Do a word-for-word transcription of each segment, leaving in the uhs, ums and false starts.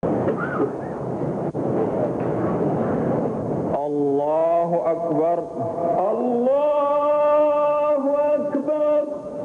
الله أكبر الله أكبر.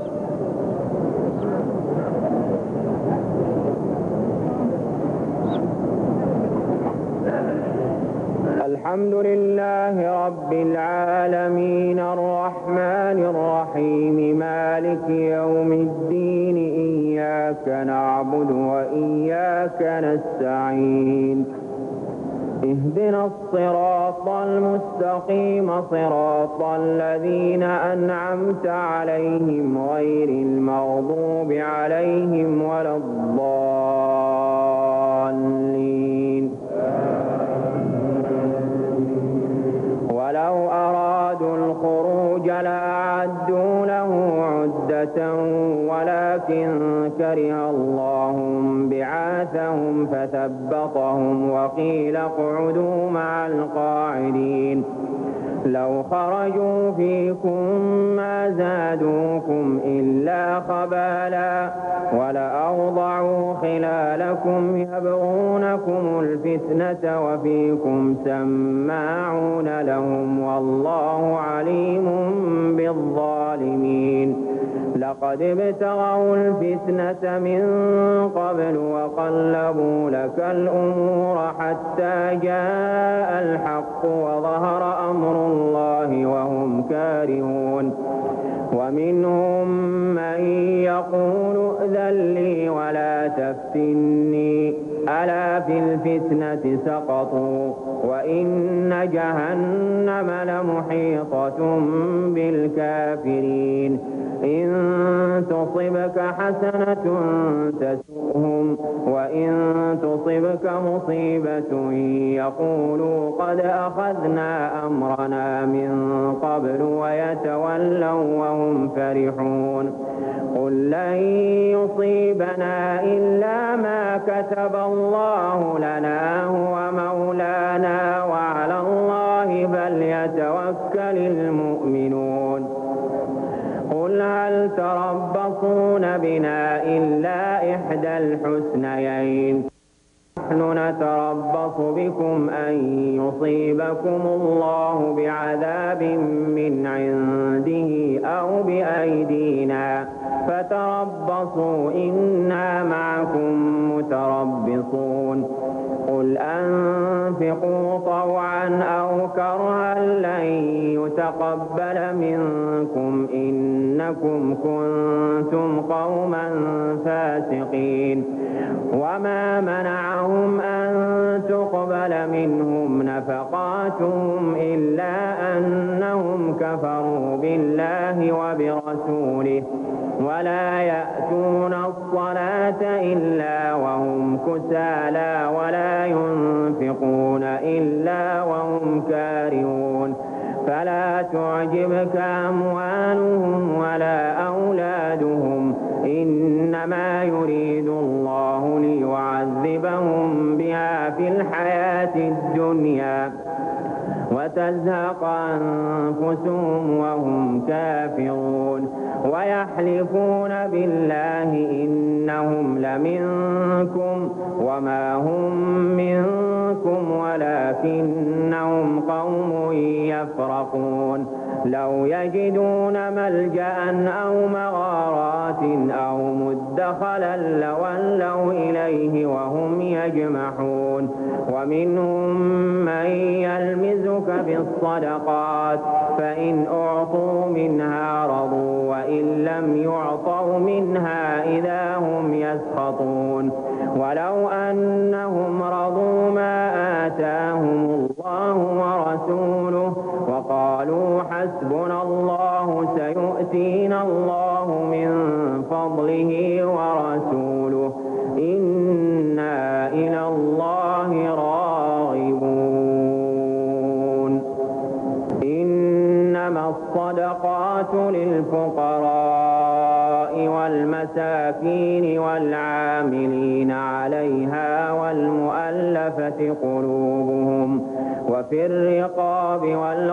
الحمد لله رب العالمين الرحمن الرحيم مالك يوم الدين إياك نعبد وإياك نستعين اهدنا الصراط المستقيم صراط الذين أنعمت عليهم غير المغضوب عليهم ولا الضالين. ولو أرادوا الخروج لأعدوا له عدة ولكن كره الله بعاثهم فثبطهم وقيل اقعدوا مع القاعدين. لو خرجوا فيكم ما زادوكم إلا خبالا ولأوضعوا خلالكم يبغونكم الفتنة وفيكم سماعون لهم والله عليم بالظالمين. لقد ابتغوا الفتنة من قبل وقلبوا لك الأمور حتى جاء الحق وظهر أمر الله وهم كارهون. ومنهم من يقول ائذن لي ولا تفتني ألا في الفتنة سقطوا وإن جهنم لمحيطة بالكافرين. إن تصبك حسنة تسؤهم وإن تصبك مصيبة يقولوا قد أخذنا أمرنا من قبل ويتولوا وهم فرحون. قل لن يصيبنا إلا ما كتب الله لنا هو مولانا وعلى الله فليتوكل المؤمنون. قل هل تربصون بنا إلا إحدى الحسنيين نحن نتربص بكم أن يصيبكم الله بعذاب من عنده أو بأيدينا فتربصوا إنا معكم متربصون. قل أنفقوا طوعا أو كرها لن يتقبل منكم إنكم كنتم قوما فاسقين. وما منعهم أن تقبل منهم نفقاتهم إلا أنهم كفروا بالله وبرسوله ولا يأتون الصلاة إلا وهم كسالى ولا ينفقون إلا وهم كارهون. فلا تعجبك أموالهم ولا أولادهم إنما يريد الله ليعذبهم بها في الحياة الدنيا وتزهق أنفسهم وهم كافرون. ويحلفون بالله إنهم لمنكم وما هم منكم ولكنهم قوم يفرقون. لو يجدون ملجأ أو مغارات أو مدخلا لولوا إليه وهم يجمحون. ومنهم من يلمزك في الصدقات فإن أعطوا منها رضوا وإن لم يعطوا منها إذا هم يسخطون. ولو أنهم رضوا ما آتاهم الله ورسوله وقالوا حسبنا الله سيؤتينا الله من فضله ورسوله إنا إلى الله راغبون. إنما الصدقات للفقراء والمساكين والعاملين عليها والمؤلفة قلوبهم وفي الرقاب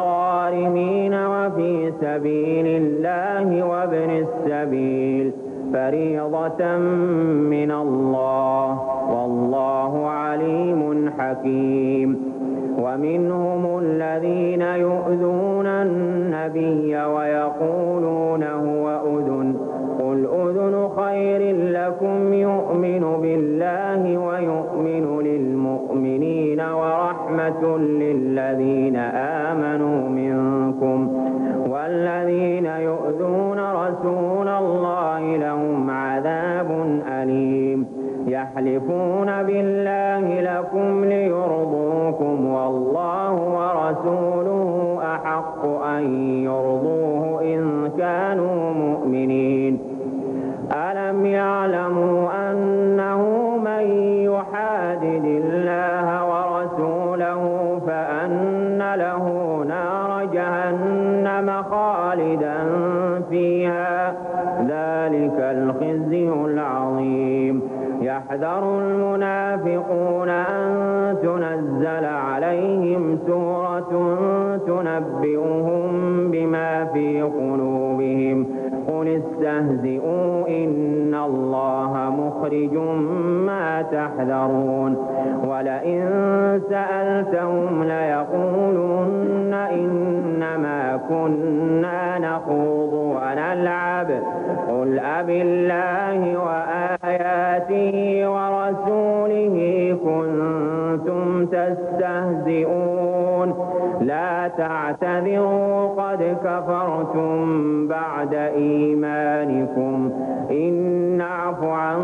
والغارمين وفي سبيل الله وابن السبيل فريضة من الله والله عليم حكيم. ومنهم الذين يؤذون النبي ويقولون هو أذن قل أذن خير لكم يؤمن بالله ويؤمن للمؤمنين ورحمة للذين آمنوا منكم والذين يؤذون رسول الله لهم عذاب أليم. يحلفون بالله لكم ليرضوكم والله ورسوله أحق أن يرضوه إن كانوا مؤمنين. ألم يعلموا أنه من يحادد الله ورسوله فأن له نار جهنم خالدا فيها ذلك الخزي العظيم. يحذر المنافقون أن تنزل عليهم سورة تنبئهم بما في قلوبهم قل استهزئوا إن الله مخرج ما تحذرون. ولئن سألتهم ليقولن إنما كنا نخوض ونلعب قل أبالله وآياته ورسوله كنتم تستهزئون لا تعتذروا قد كفرتم بعد إيمانكم إن نعف عن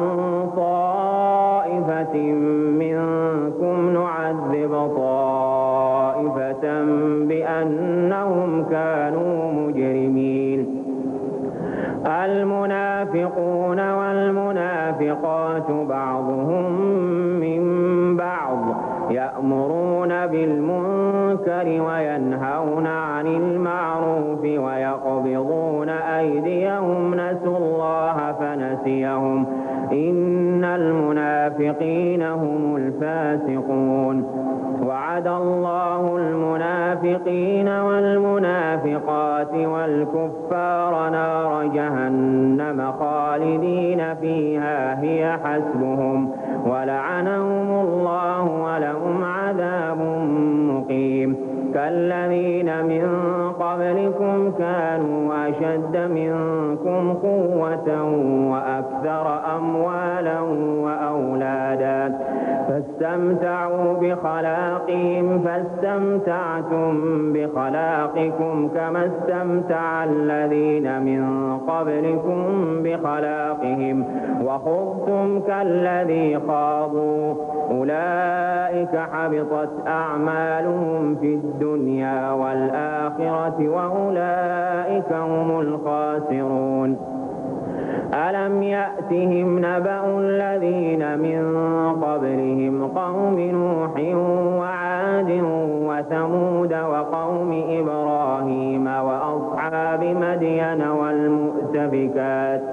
طائفة منكم نعذب طائفة بأنهم كانوا مجرمين. المنافقون والمنافقات بعضهم من بعض يأمرون بالمنكر وينهون عن المعروف ويقبضون أيديهم نسوا الله فنسيهم إن المنافقين هم الفاسقون. وعد الله المنافقين والمنافقات والكفار نار جهنم خالدين فيها هي حسبهم ولعنهم الله ولهم عذاب مقيم. كالذين من قبلكم كانوا أشد منكم قوة وأكثر أموالا وأولادا فاستمتعوا بخلاقهم فاستمتعتم بخلاقكم كما استمتع الذين من قبلكم بخلاقهم وخضتم كالذي خاضوا أولئك حبطت أعمالهم في الدنيا والآخرة وأولئك هم الخاسرون. ألم يأتهم نبأ الذين من قبلهم قوم نوح وعاد وثمود وقوم إبراهيم وأصحاب مدين والمؤتفكات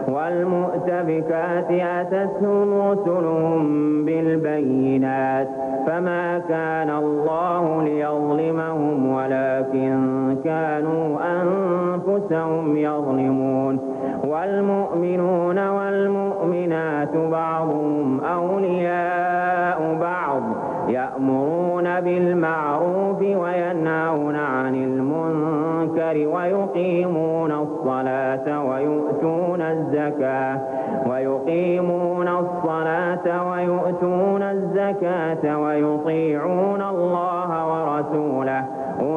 والمؤتفكات أتتهم رسلهم بالبينات فما كان الله ليظلمهم ولكن كانوا أنفسهم يظلمون. والمؤمنون والمؤمنات بعضهم أولياء بعض يأمرون بالمعروف وينهون عن المنكر ويقيمون الصلاة ويؤتون الزكاة ويقيمون الصلاة ويؤتون الزكاة ويطيعون الله ورسوله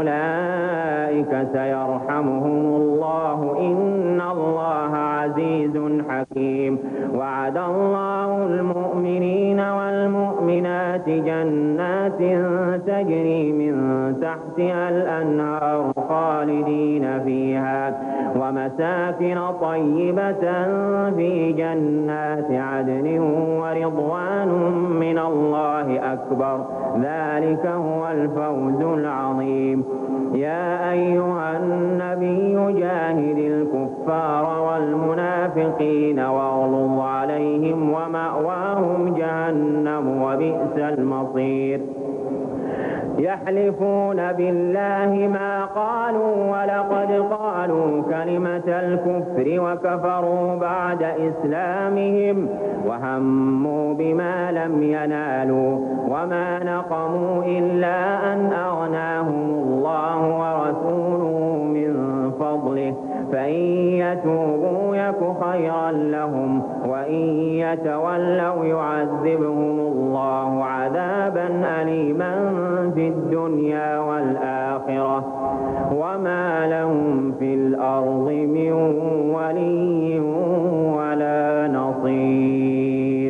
أولئك سيرحمهم الله إن الله عزيز حكيم. وعد الله المؤمنين والمؤمنات جنات تجري من تحتها الأنهار خالدين فيها ومساكن طيبة في جنات عدن ورضوان من الله أكبر ذلك هو الفوز العظيم. يا أيها النبي جاهد الكفار والمنافقين واغلظ عليهم ومأواهم جهنم وبئس المصير. يحلفون بالله ما قالوا ولقد قالوا كلمة الكفر وكفروا بعد إسلامهم وهموا بما لم ينالوا وما نقموا إلا أن أغناهم الله ورسوله من فضله فإن يتوبوا يك خيرا لهم وإن يتولوا يعذبهم الله عذابا أليما في الدنيا والآخرة وما لهم في الأرض من ولي ولا نصير.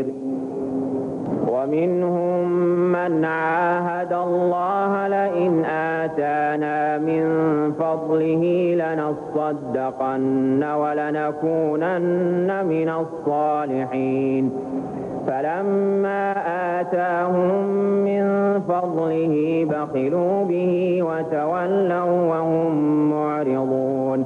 ومنهم من عاهد الله لئن آتانا من فضله لنصدقن ولنكونن من الصالحين فلما آتاهم من فضله بخلوا به وتولوا وهم معرضون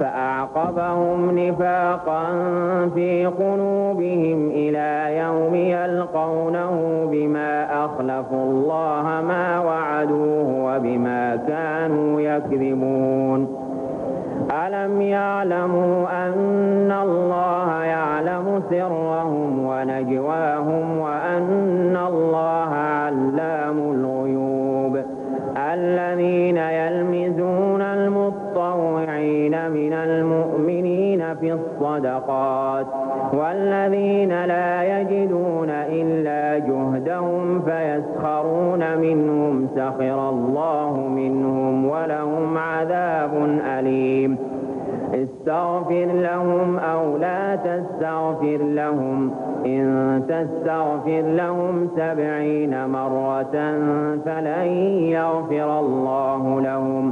فأعقبهم نفاقا في قلوبهم إلى يوم يلقونه بما أخلفوا الله ما وعدوه وبما كانوا يكذبون. ألم يعلموا أن الله يعلم سرهم ونجواهم وأن الله علام الغيوب. الذين يلمزون المطوعين من المؤمنين في الصدقات والذين لا يجدون إلا جهدهم فيسخرون منهم سخر الله منهم ولهم عذاب أليم. استغفر لهم أو لا تستغفر لهم إن تستغفر لهم سبعين مرة فلن يغفر الله لهم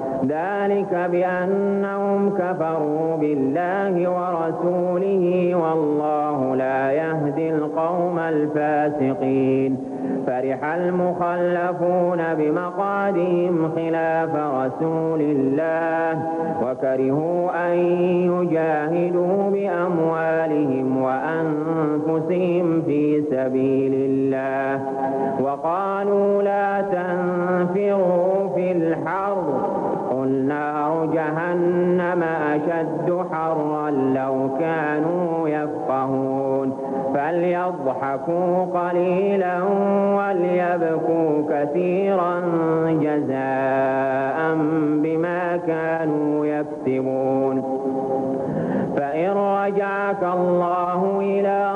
ذلك بأنهم كفروا بالله ورسوله والله لا يهدي القوم الفاسقين. فرح المخلفون بمقعدهم خلاف رسول الله وكرهوا أن يجاهدوا بأموالهم وأنفسهم في سبيل الله وقالوا لا تنفروا في الحر قل نار جهنم أشد حرا لو كانوا يفقهون. فليضحكوا قليلا وليبكوا كثيرا جزاء بما كانوا يكسبون. فإن رجعك الله إلى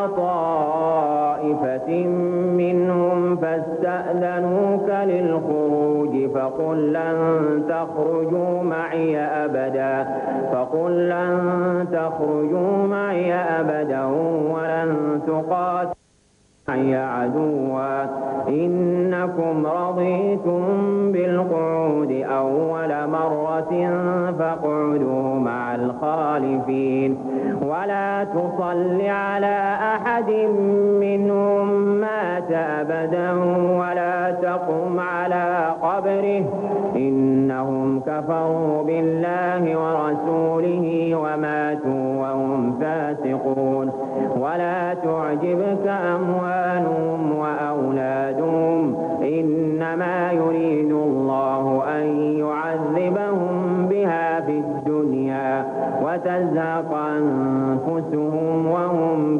طائفة منهم فاستأذنوك للخروج فقل لن تخرجوا معي أبدا فقل لن تخرجوا معي أبدا ولن تقاتلوا معي عدوا إنكم رضيتم بالقعود أول مرة فاقعدوا مع الخالفين ولا تصل على أحد منهم مات أبدا ولا تقم على قبره إنهم كفروا بالله ورسوله وماتوا وهم فاسقون. ولا تعجبك أموالهم وأولادهم إنما يريد الله أن يعذبهم بها في الدنيا وتزهق أنفسهم وهم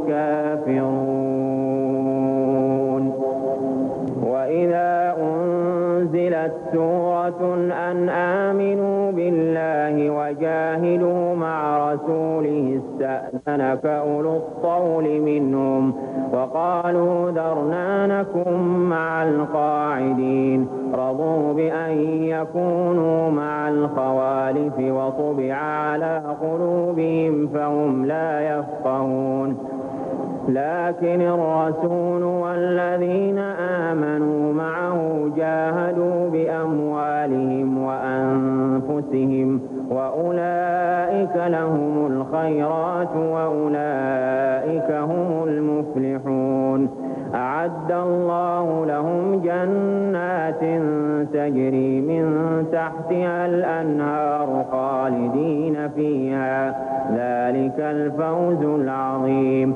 كافرون. وإذا أنزلت سورة أن آمنوا بالله وجاهدوا مع رسوله استأذنك أولو الطول منهم وقالوا ذرنا نكن مع القاعدين رضوا بأن يكونوا مع الخوالف وطبع على قلوبهم فهم لا يفقهون. لكن الرسول والذين آمنوا معه جاهدوا بأموالهم وأنفسهم وأولئك لهم الخيرات وأولئك هم المفلحون. أعد الله لهم جنات تجري من تحتها الأنهار خالدين فيها ذلك الفوز العظيم.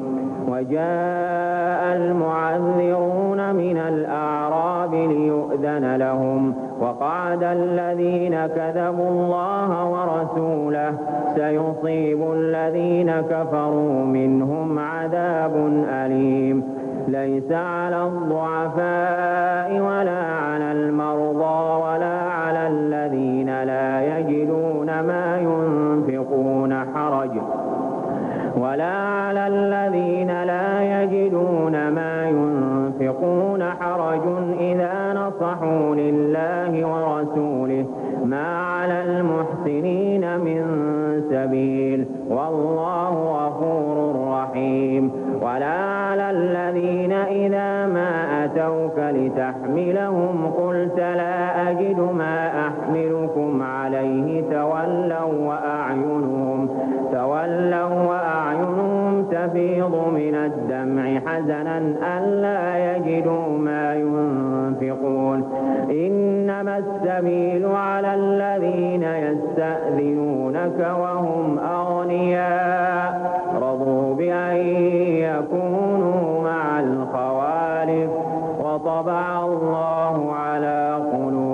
وجاء المعذرون من الأعراب ليؤذن لهم وقعد الذين كذبوا الله ورسوله سيصيب الذين كفروا منهم عذاب أليم ليس على الضعفاء ولا على المرضى ولا على الذين لا يجدون ما ينفقون حرج ولا على الذين لا يجدون ما ينفقون حرج إذا نصحوا لله ورسوله ما على المحسنين من سبيل والله غفور رحيم ولا على الذين إذا ما أتوك لتحملهم قلت لا أجد ما أحملكم عليه تولوا وأعينهم تولوا وأعينهم تفيض من الدمع حزنا ألا يجدوا ما ينفقون إنما السبيل على الذين يستأذنونك وهم أغنياء رضوا بأن يكونوا مع الخوالف وطبع الله على قلوبهم